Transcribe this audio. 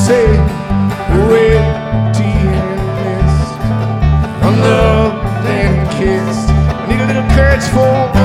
say we're empty-handed, unloved and kissed. I need a little courage for